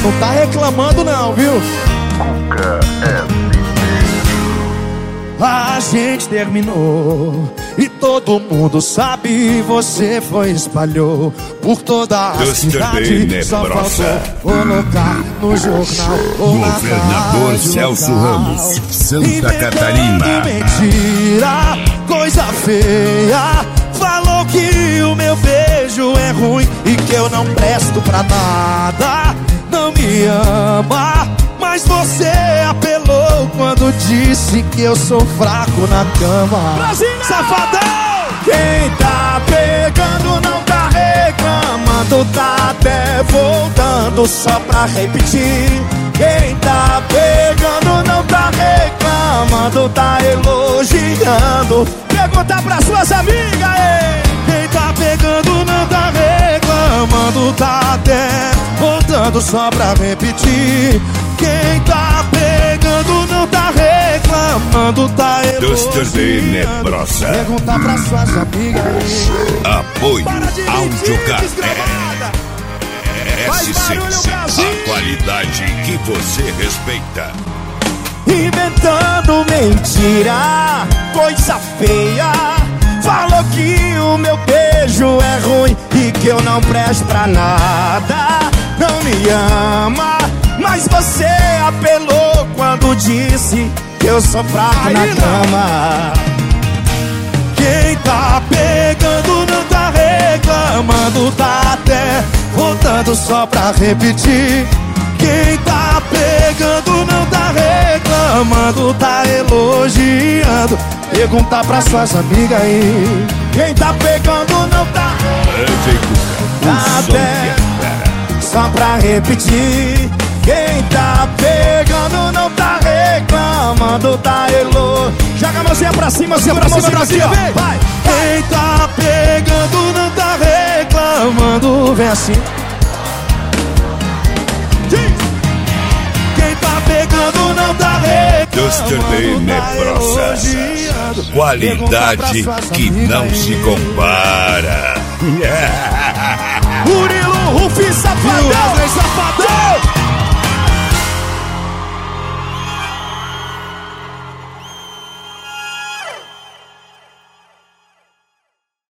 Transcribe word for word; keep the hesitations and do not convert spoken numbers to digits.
não tá reclamando não, viu? A gente terminou e todo mundo sabe, você foi espalhou por toda a cidade. Só faltou colocar no jornal ou na Governador Celso local. Ramos, Santa Catarina. Mentira, coisa feia. Falou que o meu beijo é ruim e que eu não presto pra nada. Não me ama, mas você apelou quando disse que eu sou fraco na cama. Brasília! Safadão! Quem tá pegando não tá reclamando, tá até voltando só pra repetir. Quem tá pegando não tá reclamando, tá elogiando. Pergunta pras suas amigas, ei. Quem tá pegando não tá reclamando, tá até voltando só pra repetir. Quem tá pegando não tá reclamando, tá Yesterday elogiando. Nebrosa. Pergunta pras suas amigas. Apoio Audiocar. Faz barulho, S C C, Brasil! a qualidade que você respeita. Inventando mentira, coisa feia. Falou que o meu beijo é ruim e que eu não presto pra nada. Não me ama, mas você apelou quando disse que eu sou fraco na cama. Quem tá pegando não tá reclamando, tá até voltando só pra repetir. Quem tá pegando não tá reclamando, tá elogiando. Pergunta pras suas amigas aí. Quem tá pegando não tá Tá até só pra repetir. Quem tá pegando não tá reclamando, tá elogiando. Joga a mãozinha pra cima, mãozinha pra cima, Brasil. Vai! Quem tá pegando não tá reclamando. Vem assim. Quem tá pegando não tá Yesterday reclamando, tá Nebrosa. elogiando. Qualidade que não se compara. Murilo Rufus